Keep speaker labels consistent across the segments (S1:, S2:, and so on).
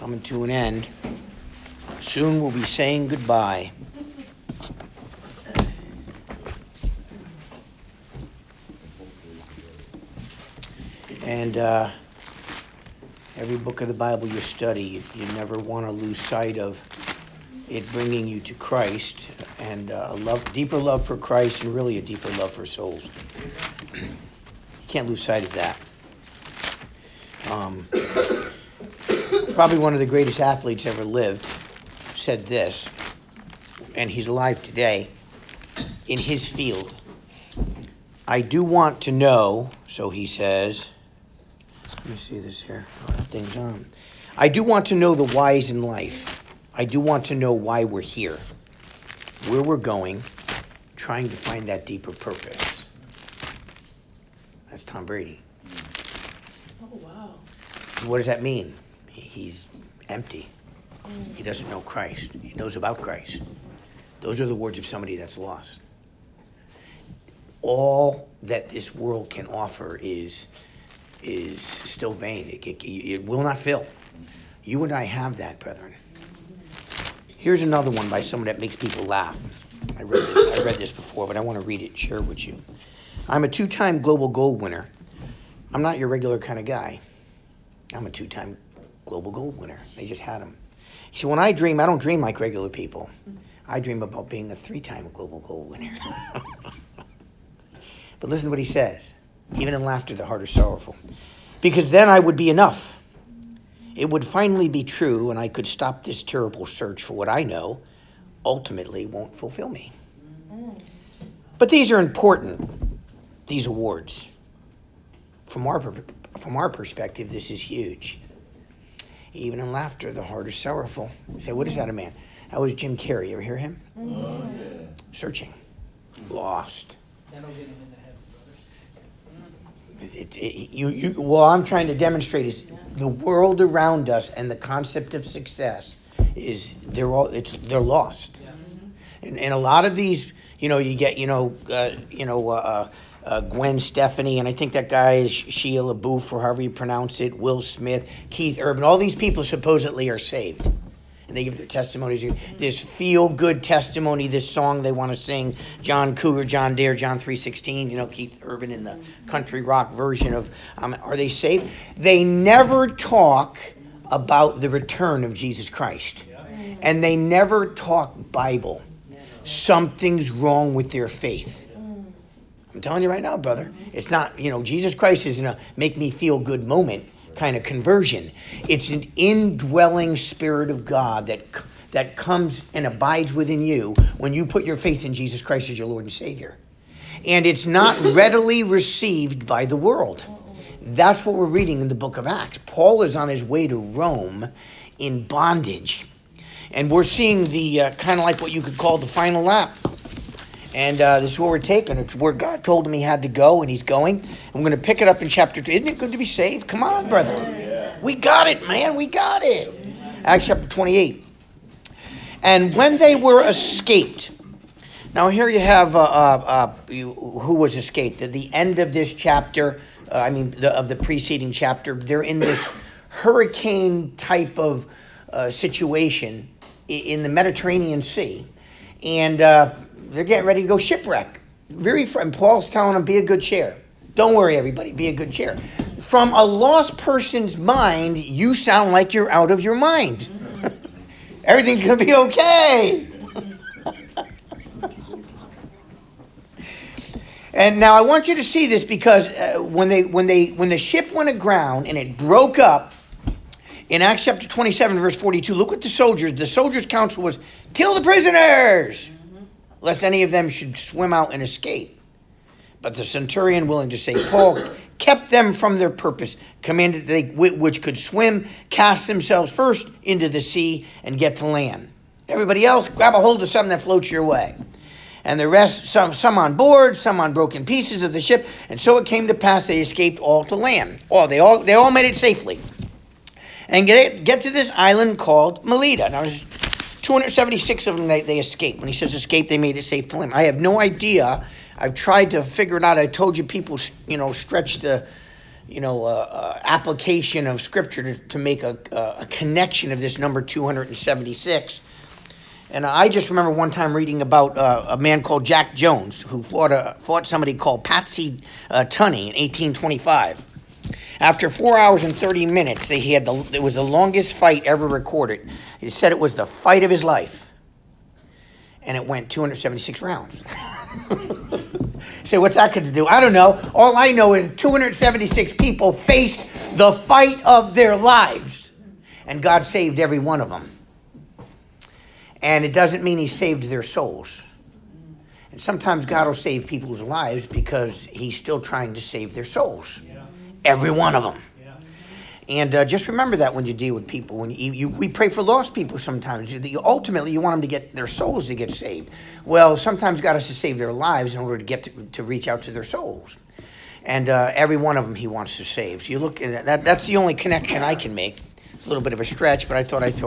S1: coming to an end. Soon we'll be saying goodbye. And every book of the Bible you study, you never want to lose sight of it bringing you to Christ, and a deeper love for Christ, and really a deeper love for souls. You can't lose sight of that. Probably one of the greatest athletes ever lived said this, and he's alive today in his field. I do want to know, so he says, let me see this here. Things on. I do want to know the whys in life. I do want to know why we're here, where we're going, trying to find that deeper purpose. That's Tom Brady.
S2: Oh, wow.
S1: What does that mean? He's empty. He doesn't know Christ. He knows about Christ. Those are the words of somebody that's lost. All that this world can offer is still vain. It will not fill. You and I have that, brethren. Here's another one by someone that makes people laugh. I read this before, but I want to read it and share it with you. I'm a 2-time global gold winner. I'm not your regular kind of guy. I'm a 2-time global gold winner. They just had him. You see, when I dream, I don't dream like regular people. I dream about being a 3-time global gold winner. But listen to what he says. Even in laughter, the heart is sorrowful. Because then I would be enough. It would finally be true, and I could stop this terrible search for what I know ultimately won't fulfill me. But these are important, these awards. From our perspective, this is huge. Even in laughter, the heart is sorrowful. You say, what is that a man? That was Jim Carrey. You ever hear him?
S3: Oh, yeah.
S1: Searching. Lost.
S2: That'll get him into heaven, brothers.
S1: What I'm trying to demonstrate is the world around us and the concept of success is they're lost. And a lot of these, you get Gwen Stefani, and I think that guy is Shia LaBeouf, or however you pronounce it, Will Smith, Keith Urban. All these people supposedly are saved. And they give their testimonies. This feel-good testimony, this song they want to sing, John Cougar, John Dare, John 3:16, Keith Urban in the country rock version of, are they saved? They never talk about the return of Jesus Christ. And they never talk Bible. Something's wrong with their faith. I'm telling you right now, brother. It's not, Jesus Christ isn't a make me feel good moment kind of conversion. It's an indwelling Spirit of God that comes and abides within you when you put your faith in Jesus Christ as your Lord and Savior. And it's not readily received by the world. That's what we're reading in the book of Acts. Paul is on his way to Rome in bondage. And we're seeing the kind of like what you could call the final lap. And this is where we're taking. It's where God told him he had to go, and he's going. I'm going to pick it up in chapter 2. Isn't it good to be saved? Come on, brother.
S3: Yeah.
S1: We got it, man. We got it. Acts chapter 28. And when they were escaped. Now here you have who was escaped. At the end of this chapter, of the preceding chapter, they're in this hurricane type of situation in the Mediterranean Sea. And they're getting ready to go shipwreck. And Paul's telling them, be a good cheer. Don't worry, everybody, be a good cheer. From a lost person's mind, you sound like you're out of your mind. Everything's going to be okay. And now I want you to see this because when the ship went aground and it broke up, in Acts chapter 27, verse 42, look what the soldiers' counsel was, kill the prisoners, lest any of them should swim out and escape. But the centurion, willing to save Paul, kept them from their purpose, commanded they which could swim cast themselves first into the sea and get to land. Everybody else, grab a hold of something that floats your way. And the rest, some on board, some on broken pieces of the ship, and so it came to pass they escaped all to land. They all made it safely. And get to this island called Melita. Now, there's 276 of them, they escaped. When he says escape, they made it safe to land. I have no idea. I've tried to figure it out. I told you people, stretch the application of Scripture to make a connection of this number 276. And I just remember one time reading about a man called Jack Jones who fought somebody called Patsy Tunney in 1825. After 4 hours and 30 minutes, it was the longest fight ever recorded. He said it was the fight of his life, and it went 276 rounds. So what's that got to do? I don't know. All I know is 276 people faced the fight of their lives, and God saved every one of them. And it doesn't mean He saved their souls. And sometimes God will save people's lives because He's still trying to save their souls. Yeah. Every one of them. Yeah. And just remember that when you deal with people. When we pray for lost people sometimes. Ultimately, you want them to get their souls to get saved. Well, sometimes God has to save their lives in order to get to reach out to their souls. And every one of them He wants to save. So you look at that. That's the only connection I can make. It's a little bit of a stretch, but I thought I'd throw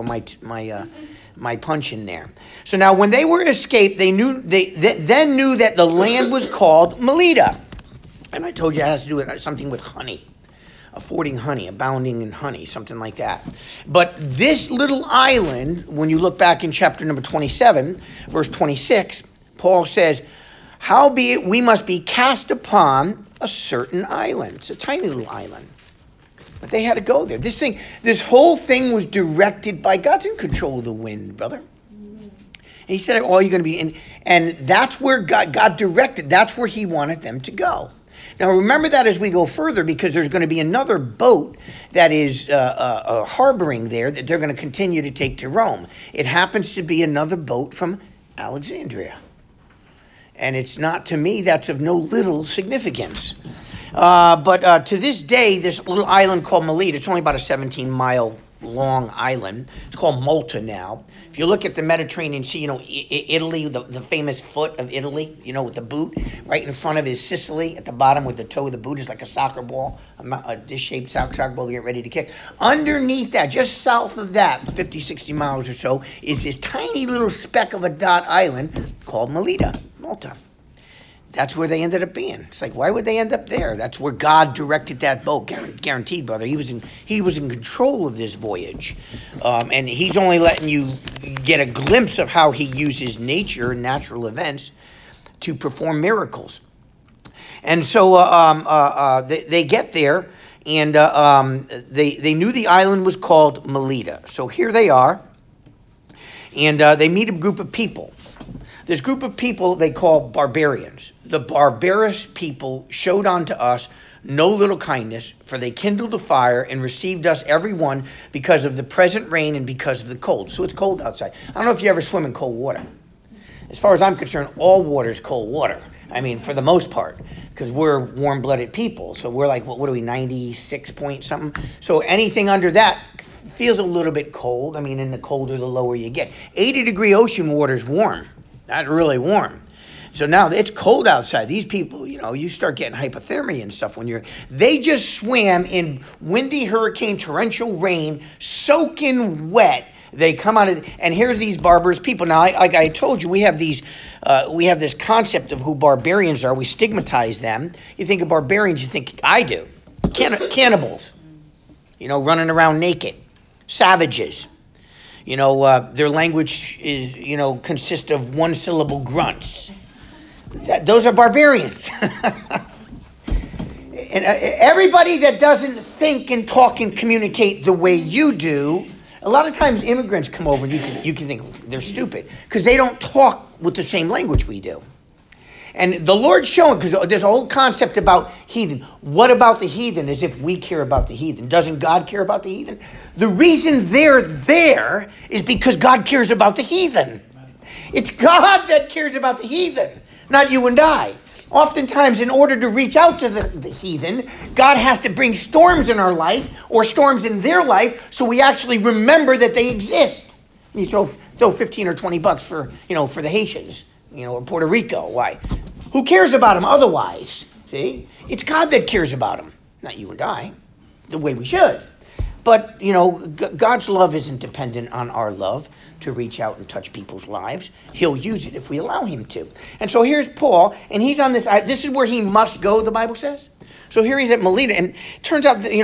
S1: my punch in there. So now when they were escaped, they then knew that the land was called Melita. And I told you it has to do with something with honey. Affording honey, abounding in honey, something like that. But this little island, when you look back in chapter number 27, verse 26, Paul says, howbeit we must be cast upon a certain island. It's a tiny little island. But they had to go there. This whole thing was directed by God's in control of the wind, brother. And He said, "Oh, you're going to be in," and that's where God directed. That's where He wanted them to go. Now, remember that as we go further, because there's going to be another boat that is harboring there that they're going to continue to take to Rome. It happens to be another boat from Alexandria, and it's not, to me, that's of no little significance. But to this day, this little island called Melita, it's only about a 17-mile long island. It's called Malta now. If you look at the Mediterranean Sea, Italy, the famous foot of Italy, with the boot, right in front of is Sicily. At the bottom with the toe of the boot is like a soccer ball, a dish-shaped soccer ball to get ready to kick. Underneath that, just south of that, 50, 60 miles or so, is this tiny little speck of a dot island called Melita, Malta. That's where they ended up being. It's like, why would they end up there? That's where God directed that boat. Guaranteed, brother. He was in control of this voyage, and He's only letting you get a glimpse of how He uses nature and natural events to perform miracles. And so they get there, and they knew the island was called Melita. So here they are, and they meet a group of people. This group of people they call barbarians. The barbarous people showed unto us no little kindness, for they kindled a fire and received us every one because of the present rain and because of the cold. So it's cold outside. I don't know if you ever swim in cold water. As far as I'm concerned, all water is cold water. I mean, for the most part, because we're warm-blooded people. So we're like, what are we, 96 point something? So anything under that feels a little bit cold. I mean, and the colder, the lower you get. 80-degree ocean water is warm. Not really warm. So now it's cold outside. These people, you start getting hypothermia and stuff they just swam in windy hurricane torrential rain, soaking wet. They come out and here's these barbarous people. Now, like I told you, we have this concept of who barbarians are. We stigmatize them. You think of barbarians, you think, I do. Cannibals, running around naked. Savages. Their language is, consists of one-syllable grunts. Those are barbarians. And everybody that doesn't think and talk and communicate the way you do, a lot of times immigrants come over and you can think they're stupid because they don't talk with the same language we do. And the Lord's showing, because there's a whole concept about heathen. What about the heathen? As if we care about the heathen. Doesn't God care about the heathen? The reason they're there is because God cares about the heathen. It's God that cares about the heathen, not you and I. Oftentimes, in order to reach out to the heathen, God has to bring storms in our life or storms in their life so we actually remember that they exist. You throw 15 or 20 bucks for the Haitians. Or Puerto Rico. Why? Who cares about them otherwise? See? It's God that cares about them, not you and I, the way we should. But, God's love isn't dependent on our love. to reach out and touch people's lives. He'll use it if we allow him to. And so here's Paul, and he's on this. This is where he must go, the Bible says. So here he's at Melita, and it turns out that,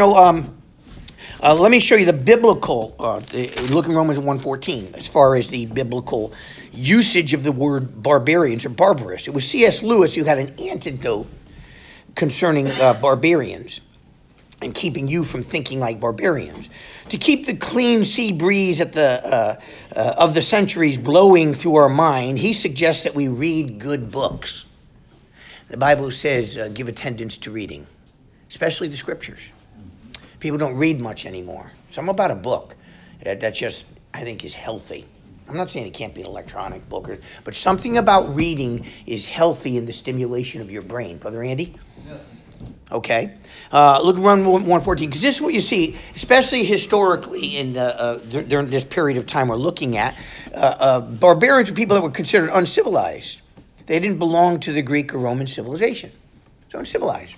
S1: let me show you the biblical, look in Romans 1:14, as far as the biblical usage of the word barbarians or barbarous. It was C.S. Lewis who had an antidote concerning barbarians and keeping you from thinking like barbarians. To keep the clean sea breeze of the centuries blowing through our mind, he suggests that we read good books. The Bible says give attendance to reading, especially the scriptures. People don't read much anymore. Something about a book that just, I think, is healthy. I'm not saying it can't be an electronic book, but something about reading is healthy in the stimulation of your brain. Brother Andy?
S2: Yeah.
S1: Okay. Look around 114, because this is what you see, especially historically during this period of time we're looking at. Barbarians were people that were considered uncivilized. They didn't belong to the Greek or Roman civilization. So uncivilized.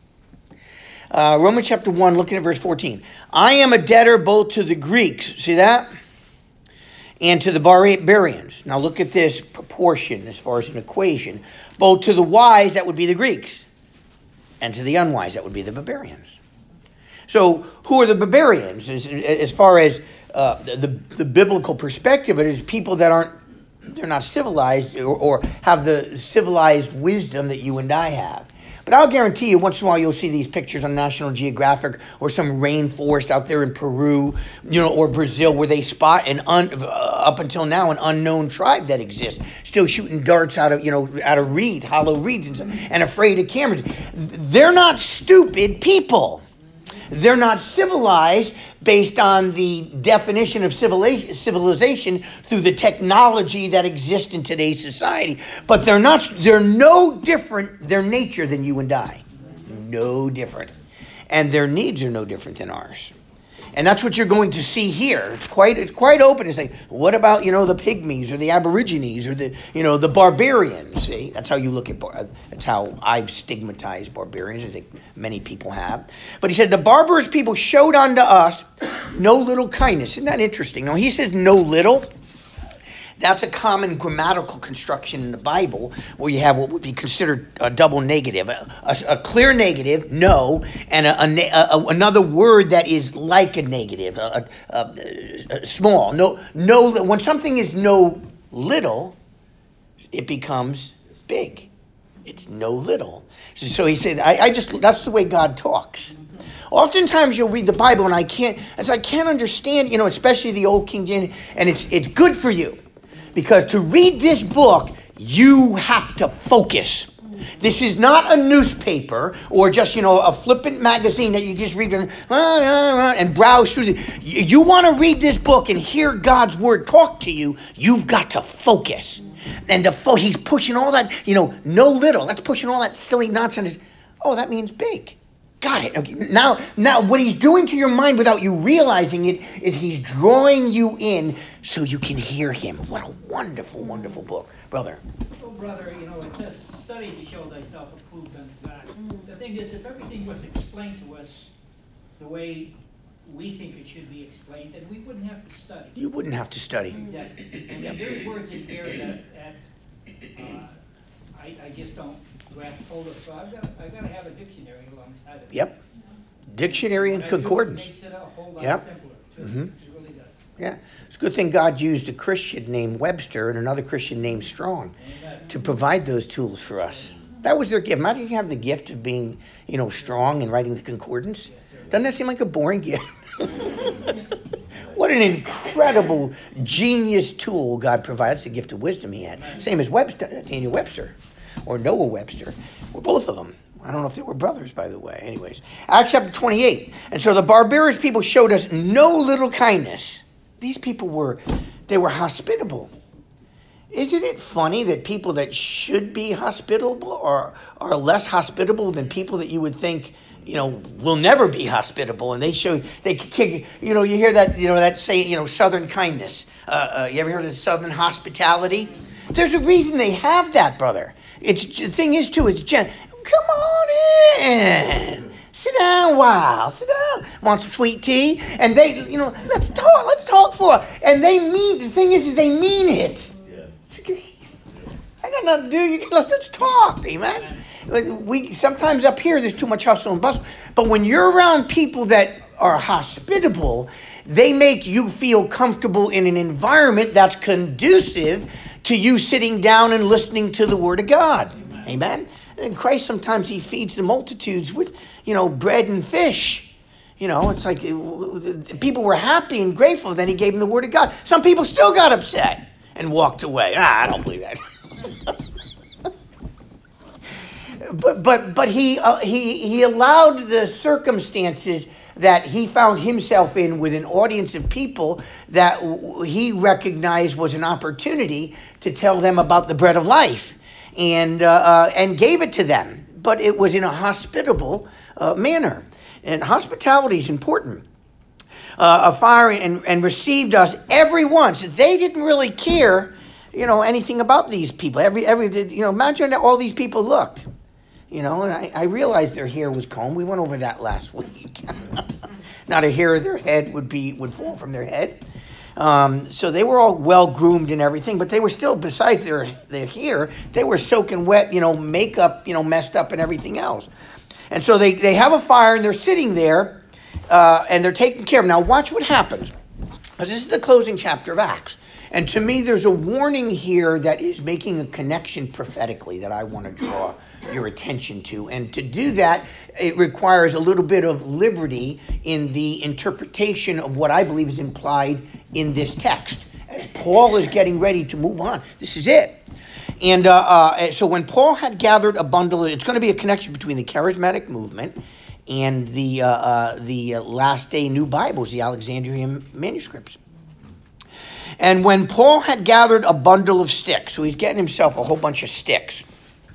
S1: Romans chapter 1, looking at verse 14. I am a debtor both to the Greeks, see that? And to the barbarians. Now look at this proportion as far as an equation. Both to the wise, that would be the Greeks, and to the unwise, that would be the barbarians. So who are the barbarians? As far as the biblical perspective, it is people that they're not civilized or have the civilized wisdom that you and I have. But I'll guarantee you, once in a while, you'll see these pictures on National Geographic or some rainforest out there in Peru, or Brazil, where they spot up until now, an unknown tribe that exists, still shooting darts out of hollow reeds, and afraid of cameras. They're not stupid people. They're not civilized based on the definition of civilization through the technology that exists in today's society. But they're no different, their nature, than you and I. No different. And their needs are no different than ours. And that's what you're going to see here. It's quite open to say, what about, the pygmies or the aborigines or the barbarians? See, that's how you look at, that's how I've stigmatized barbarians. I think many people have. But he said, the barbarous people showed unto us no little kindness. Isn't that interesting? Now, he says no little. That's a common grammatical construction in the Bible where you have what would be considered a double negative, a clear negative, no, and another word that is like a negative, small. No. When something is no little, it becomes big. It's no little. So he said, that's the way God talks. Oftentimes you'll read the Bible and I can't understand, especially the old King James, and it's good for you. Because to read this book, you have to focus. This is not a newspaper or just, a flippant magazine that you just read and browse through. You want to read this book and hear God's word talk to you, you've got to focus. And he's pushing all that, no little. That's pushing all that silly nonsense. Oh, that means big. Got it. Okay. Now, what he's doing to your mind without you realizing it is he's drawing you in so you can hear him. What a wonderful, wonderful book, brother.
S2: Oh, brother, it says, study to show thyself approved unto God. The thing is, if everything was explained to us the way we think it should be explained, then we wouldn't have to study.
S1: You wouldn't have to study.
S2: Exactly. I mean, there's words in here that I just don't grasp hold of. So I've got to have a dictionary alongside of it.
S1: Yep. Dictionary and concordance.
S2: It makes it a whole lot
S1: Yep.
S2: simpler, too.
S1: Mm-hmm.
S2: It really does.
S1: Yeah. It's a good thing God used a Christian named Webster and another Christian named Strong to provide those tools for us. That was their gift. Imagine you have the gift of being, strong and writing the concordance. Doesn't that seem like a boring gift? What an incredible genius tool God provides, the gift of wisdom he had. Same as Daniel Webster or Noah Webster. Or both of them. I don't know if they were brothers, by the way. Anyways, Acts chapter 28. And so the barbarous people showed us no little kindness. These people were hospitable. Isn't it funny that people that should be hospitable are less hospitable than people that you would think, will never be hospitable? And you hear that, that saying, Southern kindness. You ever heard of Southern hospitality? There's a reason they have that, brother. The thing is, too, it's come on in. Sit down, wow, sit down. Want some sweet tea? And they, let's talk for. And the thing is they mean it. Yeah. I got nothing to do. Let's talk, amen. We sometimes up here there's too much hustle and bustle, but when you're around people that are hospitable, they make you feel comfortable in an environment that's conducive to you sitting down and listening to the Word of God, amen. And Christ sometimes he feeds the multitudes with bread and fish. It's like people were happy and grateful. Then he gave them the Word of God. Some people still got upset and walked away. I don't believe that. But he allowed the circumstances that he found himself in with an audience of people that he recognized was an opportunity to tell them about the bread of life, and gave it to them. But it was in a hospitable manner, and hospitality is important. A fire and received us every once. They didn't really care, anything about these people. Imagine all these people looked. And I realized their hair was combed. We went over that last week. Not a hair of their head would fall from their head. So they were all well groomed and everything, but they were still, besides their hair, they were soaking wet, makeup, messed up and everything else. And so they have a fire and they're sitting there, and they're taking care of them. Now watch what happens. This is the closing chapter of Acts. And to me, there's a warning here that is making a connection prophetically that I want to draw your attention to. And to do that, it requires a little bit of liberty in the interpretation of what I believe is implied in this text. As Paul is getting ready to move on, this is it. And so when Paul had gathered a bundle, it's going to be a connection between the charismatic movement and the last day new Bibles, the Alexandrian manuscripts. And when Paul had gathered a bundle of sticks, so he's getting himself a whole bunch of sticks,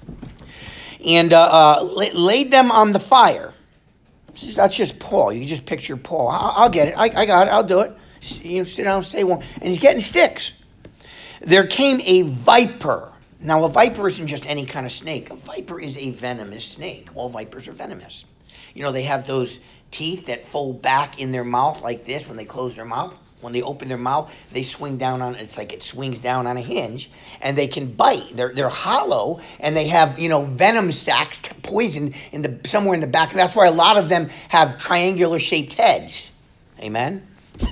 S1: and laid them on the fire. That's just Paul. You can just picture Paul. I'll get it. I got it. I'll do it. Sit down, stay warm. And he's getting sticks. There came a viper. Now, a viper isn't just any kind of snake. A viper is a venomous snake. All vipers are venomous. They have those teeth that fold back in their mouth like this when they close their mouth. When they open their mouth, they swing down on, it's like it swings down on a hinge, and they can bite. They're hollow, and they have, venom sacs, poison somewhere in the back. That's why a lot of them have triangular shaped heads. Amen.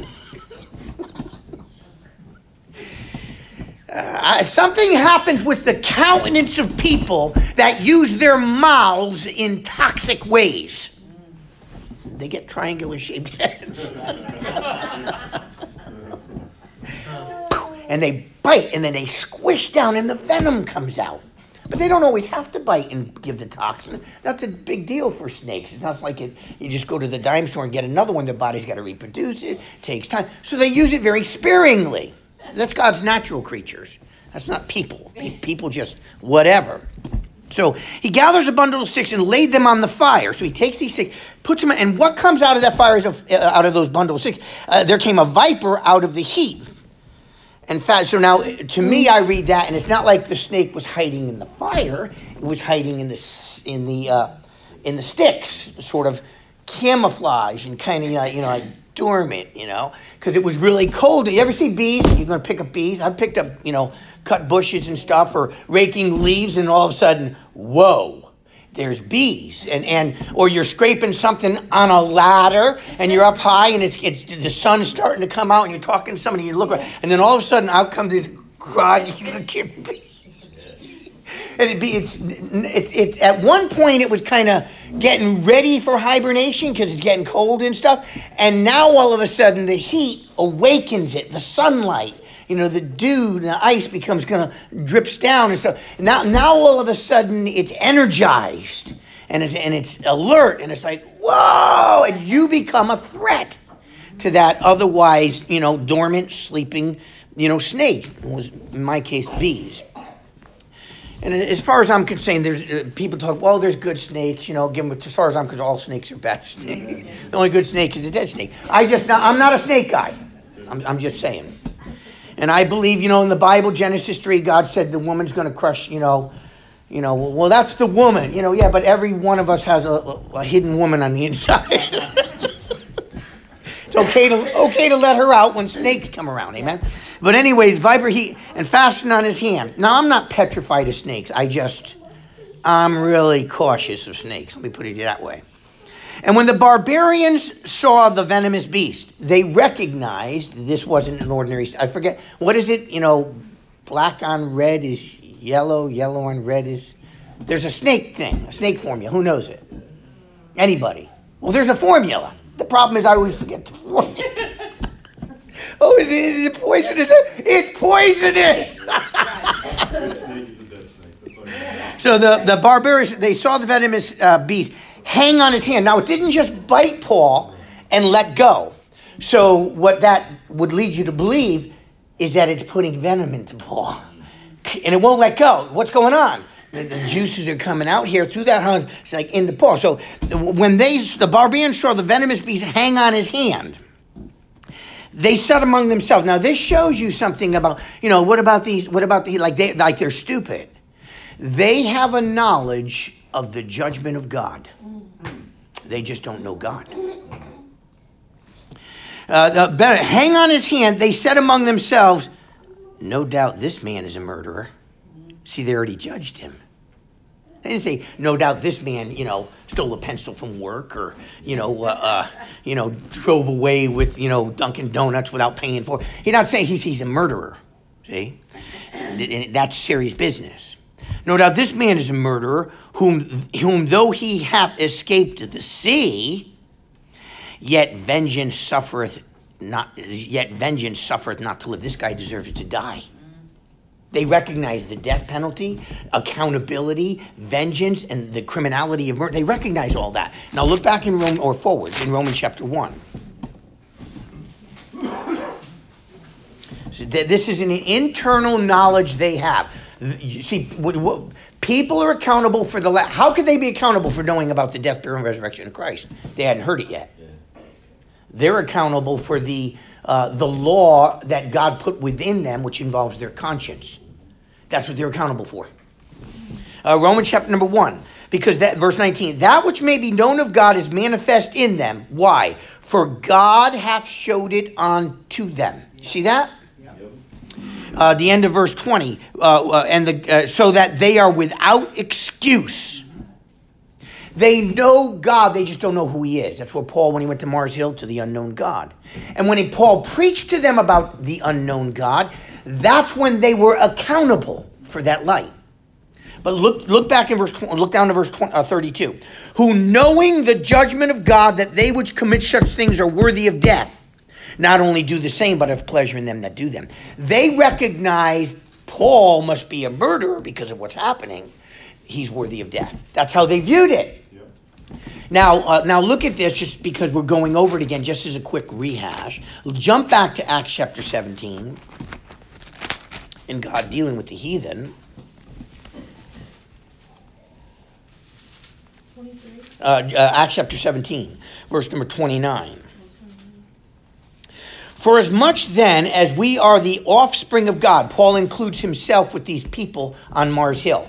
S1: Something happens with the countenance of people that use their mouths in toxic ways. They get triangular shaped heads. And they bite, and then they squish down, and the venom comes out. But they don't always have to bite and give the toxin. That's a big deal for snakes. It's not like you just go to the dime store and get another one. Their body's got to reproduce it. It takes time. So they use it very sparingly. That's God's natural creatures. That's not people. People just whatever. So he gathers a bundle of sticks and laid them on the fire. So he takes these sticks, puts them, and what comes out of that fire is out of those bundles of sticks? There came a viper out of the heat. In fact, so now to me, I read that, and it's not like the snake was hiding in the fire; it was hiding in the sticks, sort of camouflage and kind of like dormant, because it was really cold. You ever see bees? You're going to pick up bees. I picked up, cut bushes and stuff, or raking leaves, and all of a sudden, whoa, there's bees, or you're scraping something on a ladder, and you're up high, and it's the sun's starting to come out, and you're talking to somebody, and you look, and then all of a sudden, out comes this groggy looking bee. And it at one point it was kind of getting ready for hibernation because it's getting cold and stuff, and now all of a sudden the heat awakens it, the sunlight. The dew, the ice drips down and stuff. Now all of a sudden it's energized and it's alert, and it's like, whoa, and you become a threat to that otherwise, dormant, sleeping, snake. It was, in my case, bees. And as far as I'm concerned, there's people talk, well, there's good snakes, as far as I'm concerned, all snakes are bad snakes. The only good snake is a dead snake. I'm not a snake guy. I'm just saying. And I believe, in the Bible, Genesis 3, God said the woman's going to crush, Well, that's the woman. Yeah, but every one of us has a hidden woman on the inside. It's okay to let her out when snakes come around, amen? But anyways, viper he and fastened on his hand. Now, I'm not petrified of snakes. I'm really cautious of snakes. Let me put it that way. And when the barbarians saw the venomous beast, they recognized this wasn't an ordinary, I forget, what is it? Black on red is yellow, yellow on red is, there's a snake thing, a snake formula. Who knows it? Anybody? Well, there's a formula. The problem is I always forget the formula. Oh, is it poisonous? It's poisonous! So the barbarians, they saw the venomous beast hang on his hand. Now, it didn't just bite Paul and let go. So what that would lead you to believe is that it's putting venom into Paul. And it won't let go. What's going on? The juices are coming out here through that hose. It's like into Paul. So when the barbarians saw the venomous beast hang on his hand, they said among themselves. Now this shows you something about, what about they're stupid. They have a knowledge of the judgment of God. They just don't know God. Hang on his hand, they said among themselves, no doubt this man is a murderer. See, they already judged him. They didn't say, no doubt this man, stole a pencil from work or, drove away with, Dunkin' Donuts without paying for it. He's not saying he's a murderer. See? And that's serious business. No doubt this man is a murderer, whom though he hath escaped the sea, yet vengeance suffereth not to live. This guy deserves to die. They recognize the death penalty, accountability, vengeance, and the criminality of murder. They recognize all that. Now look back in Romans chapter 1. So this is an internal knowledge they have. You see, people are accountable for how could they be accountable for knowing about the death, burial, and resurrection of Christ? They hadn't heard it yet. They're accountable for the law that God put within them, which involves their conscience. That's what they're accountable for. Romans chapter number 1, because verse 19, that which may be known of God is manifest in them. Why? For God hath showed it unto them. See that? The end of verse 20, so that they are without excuse. They know God, they just don't know who he is. That's what Paul, when he went to Mars Hill, to the unknown God. And when Paul preached to them about the unknown God, that's when they were accountable for that light. But look back in look down to verse 32. Who knowing the judgment of God, that they which commit such things are worthy of death, not only do the same, but have pleasure in them that do them. They recognize Paul must be a murderer because of what's happening. He's worthy of death. That's how they viewed it. Yep. Now look at this, just because we're going over it again, just as a quick rehash. Jump back to Acts chapter 17, and God dealing with the heathen. 23. Acts chapter 17, verse number 29. For as much then as we are the offspring of God, Paul includes himself with these people on Mars Hill.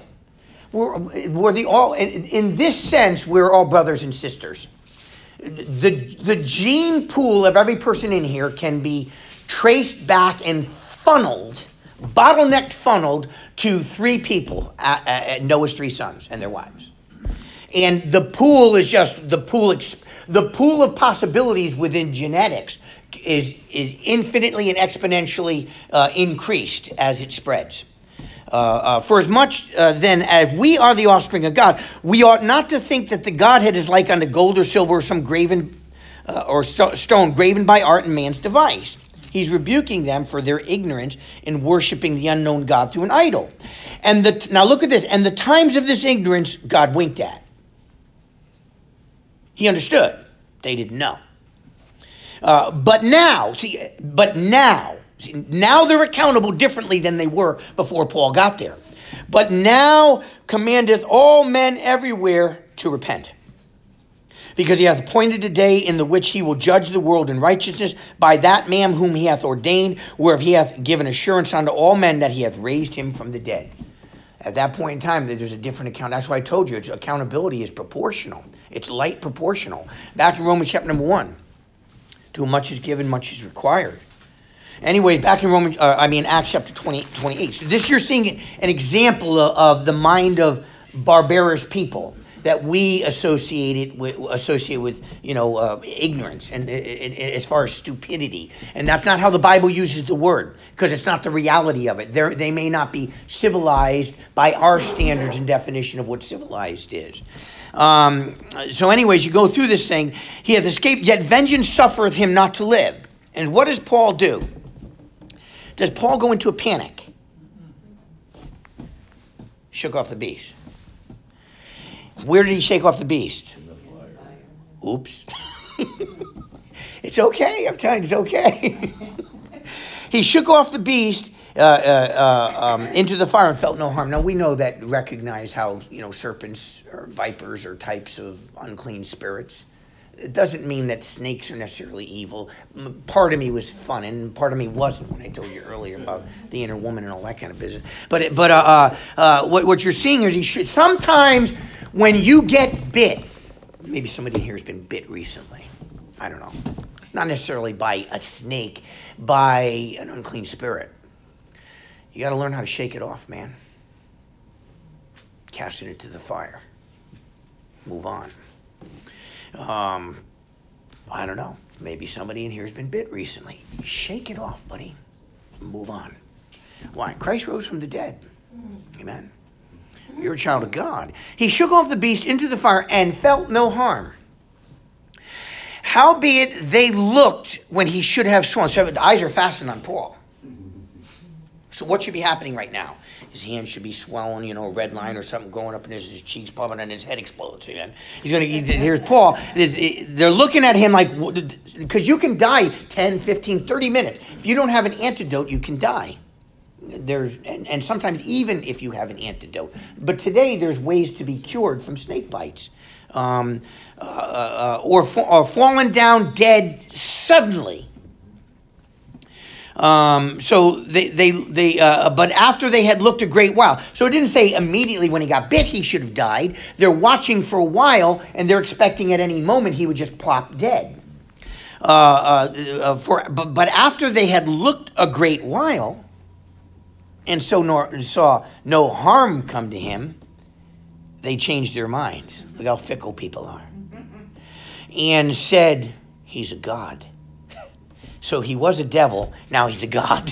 S1: In this sense, we're all brothers and sisters. The gene pool of every person in here can be traced back and bottlenecked funneled to three people, Noah's three sons and their wives. And the pool is just the pool of possibilities within genetics is infinitely and exponentially increased as it spreads. For as much then as we are the offspring of God, we ought not to think that the Godhead is like unto gold or silver or some graven stone graven by art and man's device. He's rebuking them for their ignorance in worshiping the unknown God through an idol. Now look at this. And the times of this ignorance God winked at. He understood. They didn't know. But now they're accountable differently than they were before Paul got there. But now commandeth all men everywhere to repent. Because he hath appointed a day in the which he will judge the world in righteousness by that man whom he hath ordained, whereof he hath given assurance unto all men that he hath raised him from the dead. At that point in time, there's a different account. That's why I told you accountability is proportional. It's light proportional. Back in Romans chapter number 1, to whom much is given, much is required. Anyway, back in Acts chapter 28. So this you're seeing an example of the mind of barbarous people that we associate with ignorance and as far as stupidity. And that's not how the Bible uses the word, because it's not the reality of it. They may not be civilized by our standards and definition of what civilized is. So anyways, you go through this thing. He hath escaped, yet vengeance suffereth him not to live. And what does Paul do? Does Paul go into a panic? Shook off the beast. Where did he shake off the beast? Oops. It's okay. I'm telling you, it's okay. He shook off the beast into the fire and felt no harm. Now we know that, recognize how serpents or vipers are types of unclean spirits. It doesn't mean that snakes are necessarily evil. Part of me was fun, and part of me wasn't when I told you earlier about the inner woman and all that kind of business. But what you're seeing is sometimes when you get bit, maybe somebody here has been bit recently. I don't know. Not necessarily by a snake, by an unclean spirit. You got to learn how to shake it off, man. Cast it into the fire. Move on. I don't know. Maybe somebody in here has been bit recently. Shake it off, buddy. Move on. Why? Christ rose from the dead. Amen. You're a child of God. He shook off the beast into the fire and felt no harm. Howbeit they looked when he should have sworn. So the eyes are fastened on Paul. So what should be happening right now? His hands should be swelling, a red line or something going up in his cheeks, popping, and his head explodes again. Here's Paul. They're looking at him like, because you can die 10, 15, 30 minutes. If you don't have an antidote, you can die. And sometimes even if you have an antidote. But today there's ways to be cured from snake bites. Or fallen down dead suddenly. So but after they had looked a great while. So it didn't say immediately when he got bit he should have died. They're watching for a while and they're expecting at any moment he would just plop dead. But after they had looked a great while and saw no harm come to him, they changed their minds. Look how fickle people are. And said, he's a god. So he was a devil, now he's a god.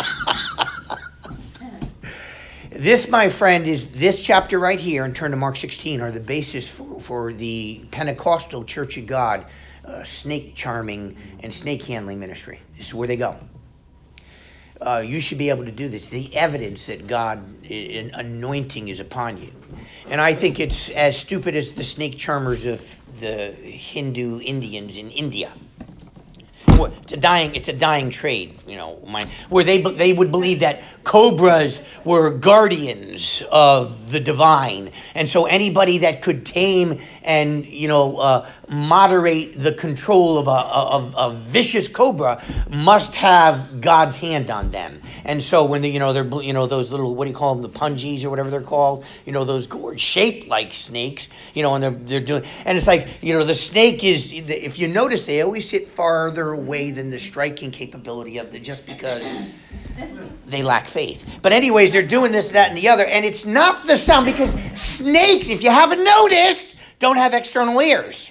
S1: This, my friend, is this chapter right here, and turn to Mark 16, are the basis for the Pentecostal Church of God snake charming and snake handling ministry. This is where they go. You should be able to do this. The evidence that God anointing is upon you. And I think it's as stupid as the snake charmers of the Hindu Indians in India. It's a dying trade, where they would believe that cobras were guardians of the divine, and so anybody that could tame and moderate the control of a vicious cobra must have God's hand on them. And so when they're those little, what do you call them, the pungies or whatever they're called, those gourds shaped like snakes, and they're doing, and it's like the snake is, if you notice, they always sit farther away than the striking capability of just because they lack faith. But anyways, they're doing this, that, and the other, and it's not the sound, because snakes, if you haven't noticed, don't have external ears.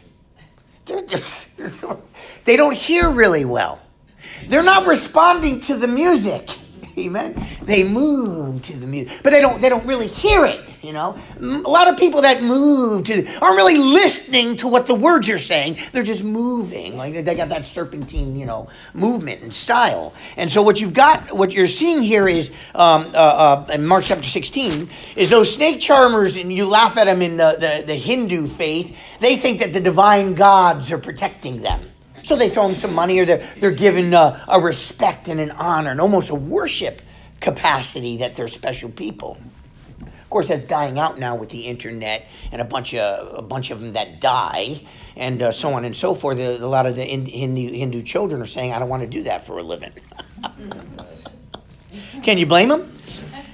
S1: They don't hear really well. They're not responding to the music. Amen. They move to the music, but they don't really hear it. A lot of people that move aren't really listening to what the words are saying. They're just moving, like they got that serpentine, movement and style. And so what you're seeing here is in Mark chapter 16 is those snake charmers, and you laugh at them in the Hindu faith. They think that the divine gods are protecting them. So they throw them some money, or they're given a respect and an honor and almost a worship capacity that they're special people. Of course, that's dying out now with the internet and a bunch of them that die, and so on and so forth. A lot of the Hindu children are saying, "I don't want to do that for a living." Can you blame them?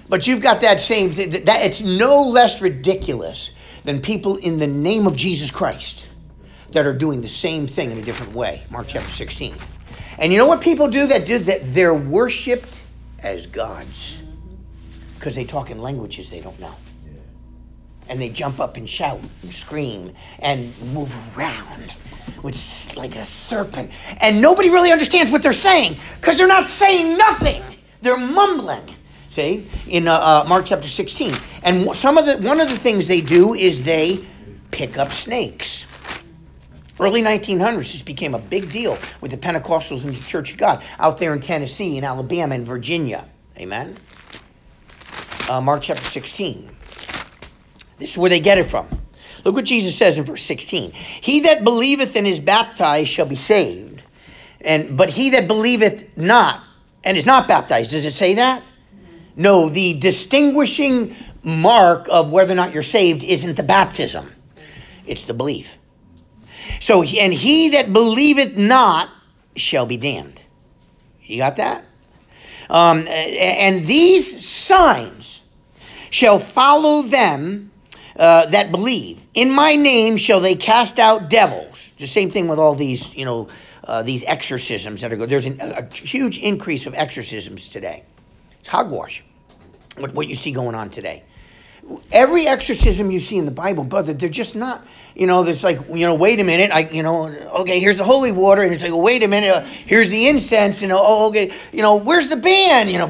S1: But you've got that same thing. That it's no less ridiculous than people in the name of Jesus Christ that are doing the same thing in a different way. Mark chapter 16. And you know what people do that do that? They're worshipped as gods because they talk in languages they don't know. And they jump up and shout and scream and move around with like a serpent. And nobody really understands what they're saying because they're not saying nothing. They're mumbling. See, in Mark chapter 16. And one of the things they do is they pick up snakes. Early 1900s, this became a big deal with the Pentecostals and the Church of God out there in Tennessee, in Alabama, and Virginia. Amen? Mark chapter 16. This is where they get it from. Look what Jesus says in verse 16. He that believeth and is baptized shall be saved. But he that believeth not and is not baptized, does it say that? No, the distinguishing mark of whether or not you're saved isn't the baptism. It's the belief. So, and he that believeth not shall be damned. You got that? And these signs shall follow them that believe. In my name shall they cast out devils. The same thing with all these, these exorcisms that are going. There's a huge increase of exorcisms today. It's hogwash. What you see going on today. Every exorcism you see in the Bible, brother, they're just not, there's like, wait a minute, okay, here's the holy water, and it's like, wait a minute, here's the incense, okay, where's the band, and,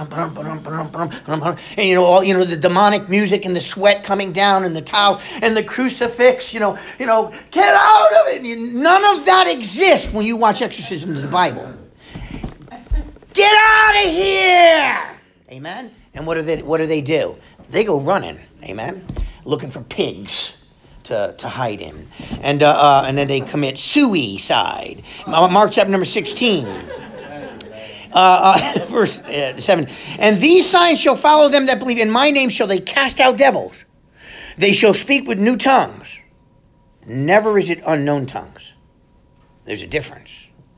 S1: the demonic music and the sweat coming down and the towel and the crucifix, get out of it. None of that exists when you watch exorcisms in the Bible. Get out of here! Amen? And what do they do? They go running, amen, looking for pigs to hide in, and then they commit suicide. Mark chapter number 16, verse 7. And these signs shall follow them that believe. In my name shall they cast out devils. They shall speak with new tongues. Never is it unknown tongues. There's a difference.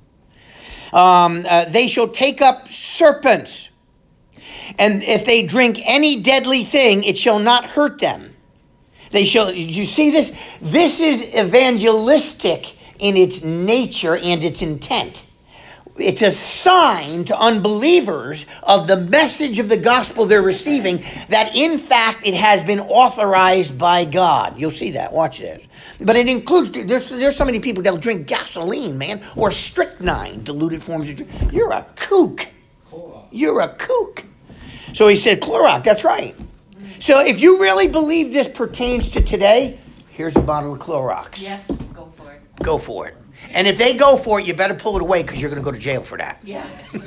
S1: They shall take up serpents. And if they drink any deadly thing, it shall not hurt them. You see this? This is evangelistic in its nature and its intent. It's a sign to unbelievers of the message of the gospel they're receiving, that in fact it has been authorized by God. You'll see that. Watch this. But it includes, there's so many people that'll drink gasoline, man, or strychnine, diluted forms of drink. You're a kook. You're a kook. So he said, Clorox, that's right. So if you really believe this pertains to today, here's a bottle of Clorox.
S3: Yeah, go for it.
S1: Go for it. And if they go for it, you better pull it away because you're going to go to jail for that.
S3: Yeah.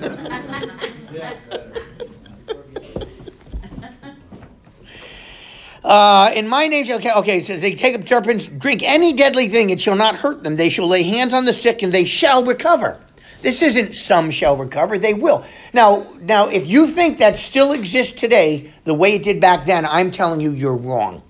S1: In my name, okay, so they take up serpents, drink any deadly thing, it shall not hurt them. They shall lay hands on the sick and they shall recover. This isn't some shall recover, they will. Now, if you think that still exists today, the way it did back then, I'm telling you, you're wrong.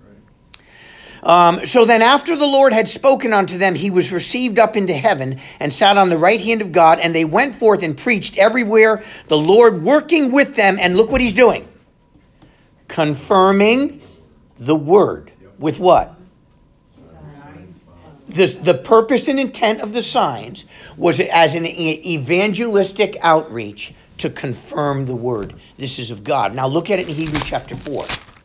S1: So then after the Lord had spoken unto them, he was received up into heaven and sat on the right hand of God, and they went forth and preached everywhere, the Lord working with them, and look what he's doing. Confirming the word. With what? The purpose and intent of the signs was as an evangelistic outreach to confirm the word. This is of God. Now look at it in Hebrews chapter 4.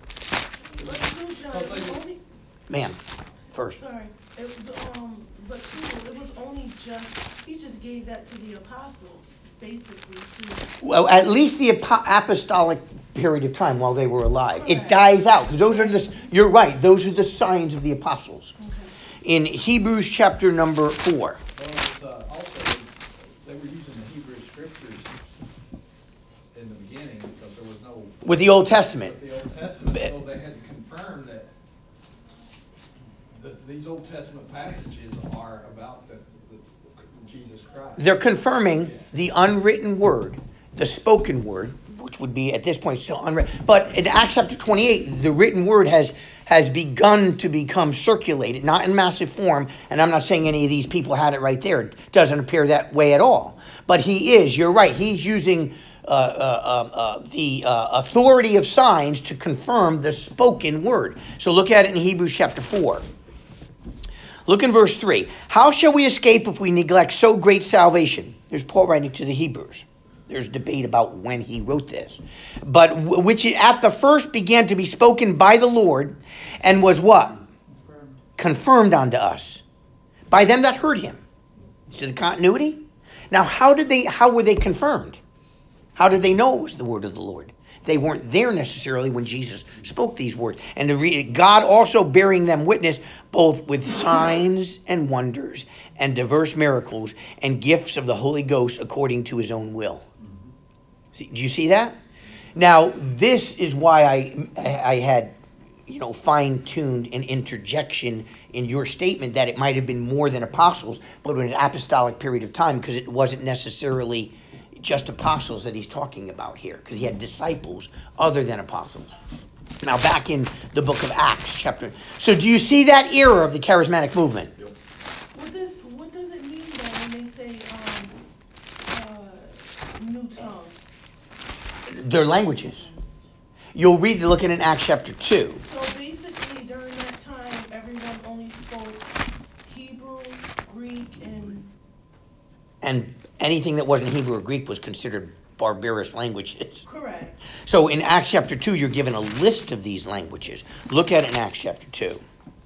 S1: Ma'am, first.
S4: Sorry. But it was only he just gave that to the apostles, basically.
S1: Well, at least the apostolic period of time while they were alive.
S4: Correct.
S1: It dies out. Because you're right, those are the signs of the apostles.
S4: Okay.
S1: In Hebrews chapter number 4.
S5: Well, also, they were using the Hebrew scriptures in the beginning because there was no...
S1: With the Old Testament.
S5: With the Old Testament, so they had to confirm that these Old Testament passages are about the Jesus Christ.
S1: They're confirming the unwritten word, the spoken word, which would be at this point still unwritten. But in Acts chapter 28, the written word has begun to become circulated, not in massive form, and I'm not saying any of these people had it right there. It doesn't appear that way at all. But he is, you're right, he's using the authority of signs to confirm the spoken word. So look at it in Hebrews chapter 4. Look in verse 3. How shall we escape if we neglect so great salvation? There's Paul writing to the Hebrews. There's debate about when he wrote this. But which at the first began to be spoken by the Lord and was what? Confirmed unto us by them that heard him. See the continuity? Now, how were they confirmed? How did they know it was the word of the Lord? They weren't there necessarily when Jesus spoke these words. And God also bearing them witness both with signs and wonders and diverse miracles and gifts of the Holy Ghost according to his own will. Do you see that? Now, this is why I had fine-tuned an interjection in your statement that it might have been more than apostles, but in an apostolic period of time, because it wasn't necessarily just apostles that he's talking about here, because he had disciples other than apostles. Now back in the book of Acts chapter. So do you see that era of the charismatic movement?
S4: What does it mean then when they say new tongues?
S1: Their languages. You'll read looking in Acts chapter 2.
S4: So basically during that time everyone only spoke Hebrew, Greek, and
S1: anything that wasn't Hebrew or Greek was considered barbarous languages.
S4: Correct.
S1: So in Acts chapter 2, you're given a list of these languages. Look at it in Acts chapter 2.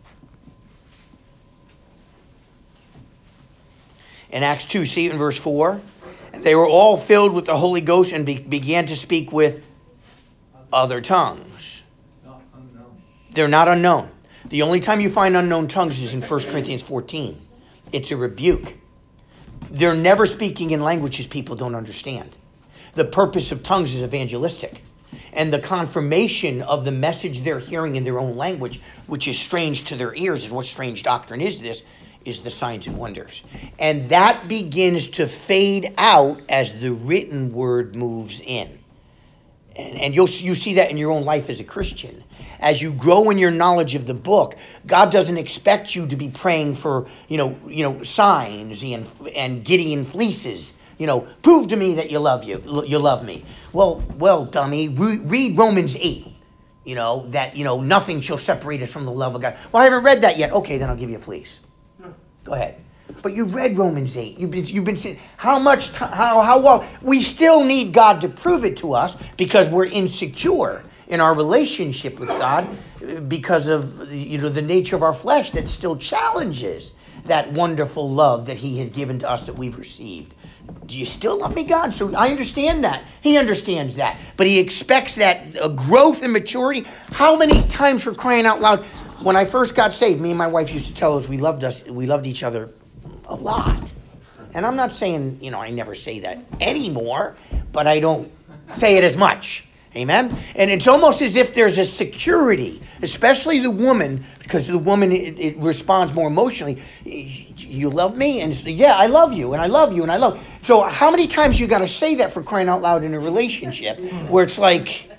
S1: In Acts 2, see it in verse 4. They were all filled with the Holy Ghost and began to speak with other tongues.
S5: Not unknown.
S1: They're not unknown. The only time you find unknown tongues is in 1 Corinthians 14. It's a rebuke. They're never speaking in languages people don't understand. The purpose of tongues is evangelistic. And the confirmation of the message they're hearing in their own language, which is strange to their ears, and what strange doctrine is this, is the signs and wonders. And that begins to fade out as the written word moves in. And you see that in your own life as a Christian. As you grow in your knowledge of the book, God doesn't expect you to be praying for, signs and Gideon fleeces. Prove to me that you love me. Well, dummy, read Romans 8. That nothing shall separate us from the love of God. Well, I haven't read that yet. Okay, then I'll give you a fleece. Go ahead. But you read Romans 8. You've been saying how well. We still need God to prove it to us because we're insecure in our relationship with God because of the nature of our flesh that still challenges that wonderful love that He has given to us that we've received. Do you still love me, God? So I understand that. He understands that. But He expects that growth and maturity. How many times, for crying out loud, when I first got saved, me and my wife used to tell us we loved each other a lot. And I'm not saying, I never say that anymore, but I don't say it as much. Amen? And it's almost as if there's a security, especially the woman, because the woman it responds more emotionally. You love me? And yeah, I love you, and I love you, and I love you. So how many times you got to say that, for crying out loud, in a relationship where it's like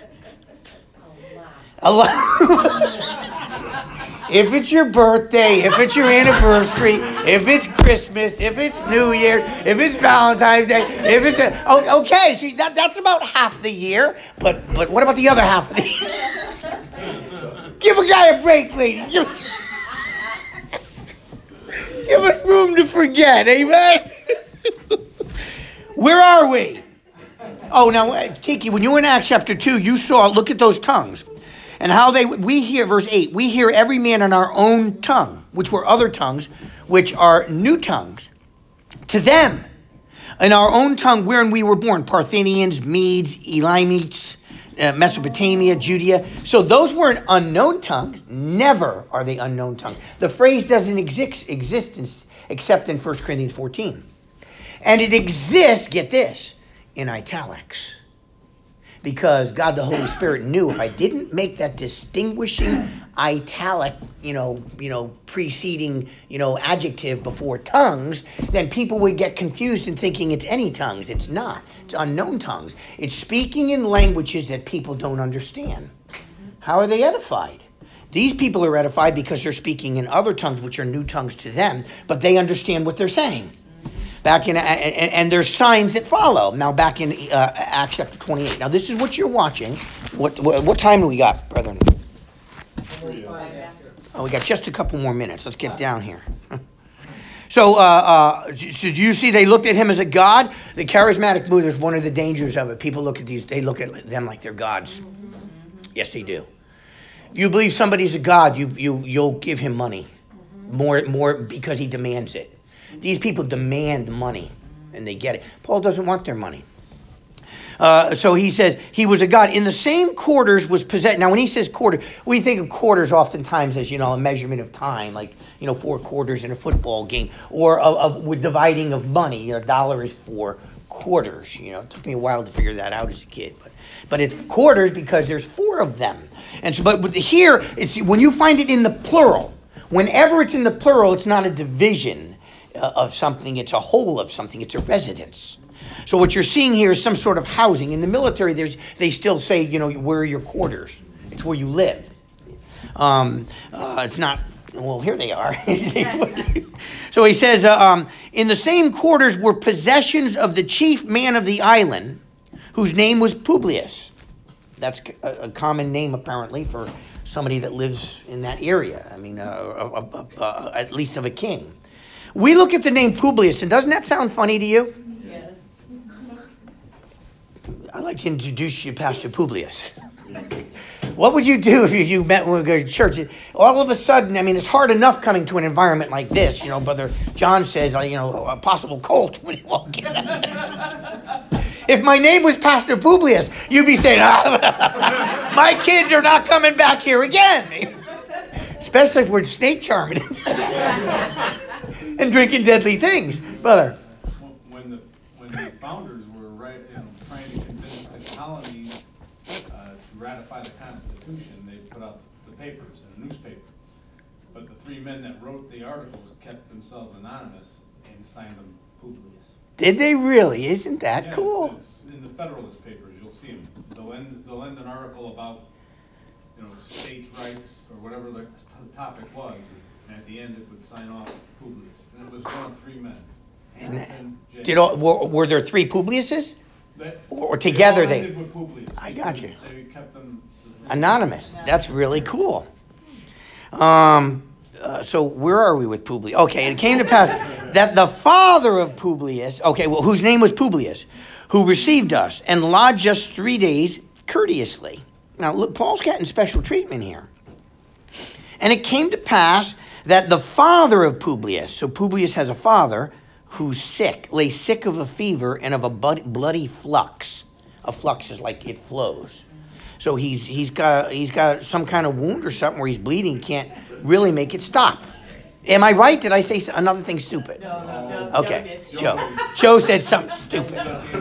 S1: a lot. If it's your birthday, if it's your anniversary, if it's Christmas, if it's New Year, if it's Valentine's Day, if it's okay, see that's about half the year. But what about the other half of the year? Give a guy a break, ladies. Give us room to forget, amen. Where are we? Oh, now Kiki, when you were in Acts chapter 2, you saw. Look at those tongues. And how we hear, verse 8, we hear every man in our own tongue, which were other tongues, which are new tongues, to them, in our own tongue wherein we were born, Parthians, Medes, Elamites, Mesopotamia, Judea. So those weren't unknown tongues. Never are they unknown tongues. The phrase doesn't exist except in 1 Corinthians 14. And it exists, get this, in italics. Because God the Holy Spirit knew if I didn't make that distinguishing italic, preceding, adjective before tongues, then people would get confused in thinking it's any tongues. It's not. It's unknown tongues. It's speaking in languages that people don't understand. How are they edified? These people are edified because they're speaking in other tongues, which are new tongues to them, but they understand what they're saying. Back in and there's signs that follow. Now back in Acts chapter 28. Now this is what you're watching. What time do we got, brethren? Oh, we got just a couple more minutes. Let's get down here. So do you see they looked at him as a god? The charismatic movement is one of the dangers of it. People look at these, they look at them like they're gods. Yes, they do. If you believe somebody's a god, you'll give him money. More because he demands it. These people demand money, and they get it. Paul doesn't want their money. So he says he was a god. In the same quarters was possessed. Now, when he says quarter, we think of quarters oftentimes as, a measurement of time, like, 4 quarters in a football game, or with dividing of money. A dollar is 4 quarters. It took me a while to figure that out as a kid, but it's quarters because there's 4 of them. And so, but here, it's when you find it in the plural. Whenever it's in the plural, it's not a division of something. It's a whole of something. It's a residence. So what you're seeing here is some sort of housing. In the military, they still say, where are your quarters? It's where you live. It's not, well, here they are. So he says, in the same quarters were possessions of the chief man of the island, whose name was Publius. That's a common name, apparently, for somebody that lives in that area. I mean, at least of a king. We look at the name Publius, and doesn't that sound funny to you?
S3: Yes.
S1: I'd like to introduce you to Pastor Publius. What would you do if you met with a church? All of a sudden, it's hard enough coming to an environment like this. Brother John says, a possible cult when you walk in. If my name was Pastor Publius, you'd be saying, my kids are not coming back here again. Especially if we're snake charming and drinking deadly things. Brother.
S6: When the founders were trying to convince the colonies to ratify the Constitution, they put out the papers in a newspaper. But the 3 men that wrote the articles kept themselves anonymous and signed them Publius.
S1: Did they really? Isn't that cool?
S6: It's in the Federalist Papers, you'll see them. They'll end an article about states' rights or whatever the topic was, and at the end it would sign off Publius. And it was one of 3 men.
S1: Were there 3 Publiuses? Or together
S6: they ended with Publius.
S1: I got you.
S6: They kept them
S1: anonymous. That's really cool. So where are we with Publius? Okay, it came to pass that the father of Publius, whose name was Publius, who received us and lodged us 3 days courteously. Now, look, Paul's getting special treatment here. And it came to pass that the father of Publius, so Publius has a father who's sick, lay sick of a fever and of a bloody flux. A flux is like it flows. So he's got some kind of wound or something where he's bleeding, can't really make it stop. Am I right? Did I say another thing stupid?
S3: No.
S1: Okay, Joe said something stupid.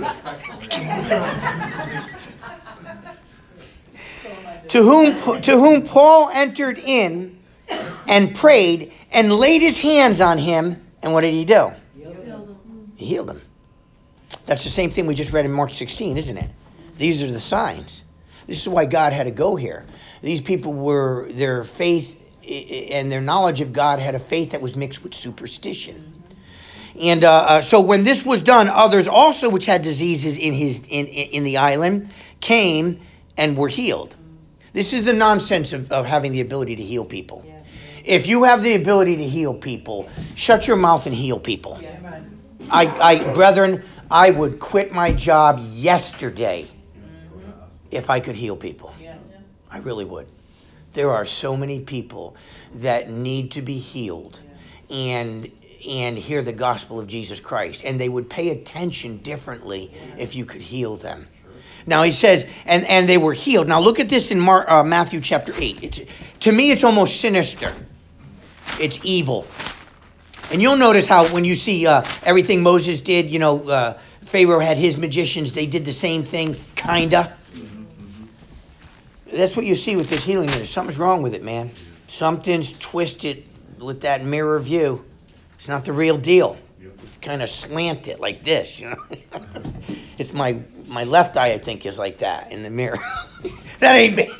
S1: To whom Paul entered in and prayed and laid his hands on him, and what did he do? He healed him. That's the same thing we just read in Mark 16, isn't it? These are the signs. This is why God had to go here. These people their faith and their knowledge of God had a faith that was mixed with superstition. And so when this was done, others also which had diseases in the island came and were healed. This is the nonsense of having the ability to heal people. Yeah. If you have the ability to heal people, shut your mouth and heal people. Yeah. Brethren, I would quit my job yesterday if I could heal people. Yeah. I really would. There are so many people that need to be healed and hear the gospel of Jesus Christ, and they would pay attention differently if you could heal them. Now he says, and they were healed. Now look at this in Matthew chapter 8. To me, it's almost sinister. It's evil. And you'll notice how when you see everything Moses did, Pharaoh had his magicians. They did the same thing, kinda. That's what you see with this healing ministry. Something's wrong with it, man. Something's twisted with that mirror view. It's not the real deal. It's kind of slanted like this, It's my left eye, I think, is like that in the mirror. That ain't me.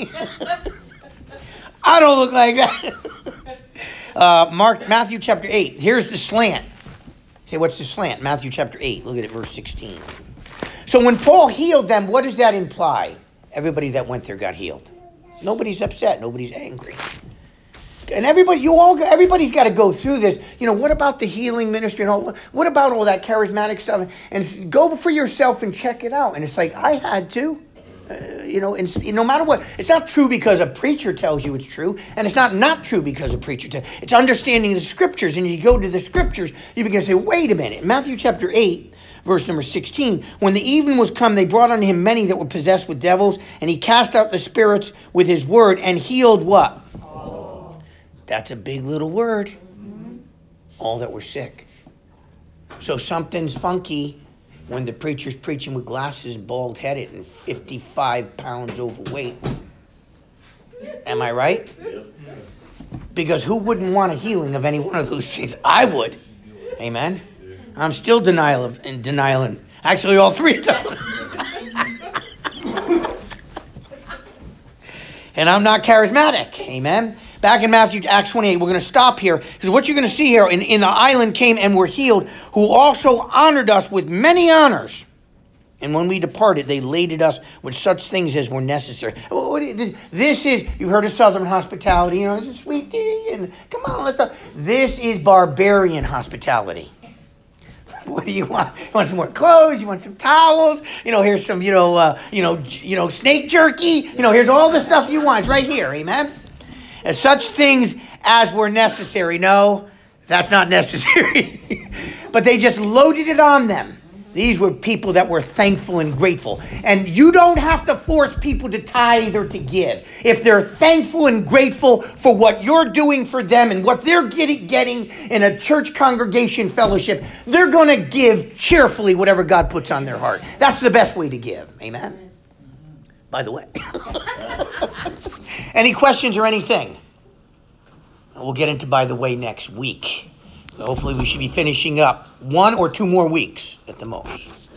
S1: I don't look like that. Matthew chapter 8. Here's the slant. Say, what's the slant? Matthew chapter 8. Look at it, verse 16. So when Paul healed them, what does that imply? Everybody that went there got healed. Nobody's upset. Nobody's angry. And everybody's got to go through this. What about the healing ministry and all? What about all that charismatic stuff? And go for yourself and check it out. And it's like, I had to. And no matter what, it's not true because a preacher tells you it's true, and it's not true because a preacher tells. It's understanding the scriptures, and you go to the scriptures, you begin to say, wait a minute. Matthew chapter 8, verse number 16, when the even was come, they brought unto him many that were possessed with devils, and he cast out the spirits with his word, and healed what? All. That's a big little word. Mm-hmm. All that were sick. So something's funky when the preacher's preaching with glasses, bald-headed, and 55 pounds overweight. Am I right? Yep. Because who wouldn't want a healing of any one of those things? I would. Amen? I'm still denying. Actually, all three of them. And I'm not charismatic. Amen? Back in Acts 28, we're going to stop here. Because what you're going to see here, in the island came and were healed, who also honored us with many honors. And when we departed, they laded us with such things as were necessary. This is, you've heard of Southern hospitality, it's a sweet tea, and come on, let's talk. This is barbarian hospitality. What do you want? You want some more clothes? You want some towels? Here's some, snake jerky. Here's all the stuff you want. It's right here. Amen? And such things as were necessary. No, that's not necessary. But they just loaded it on them. These were people that were thankful and grateful. And you don't have to force people to tithe or to give. If they're thankful and grateful for what you're doing for them and what they're getting in a church congregation fellowship, they're going to give cheerfully whatever God puts on their heart. That's the best way to give. Amen? By the way. Any questions or anything? We'll get into by the way next week. So hopefully we should be finishing up 1 or 2 more weeks at the most.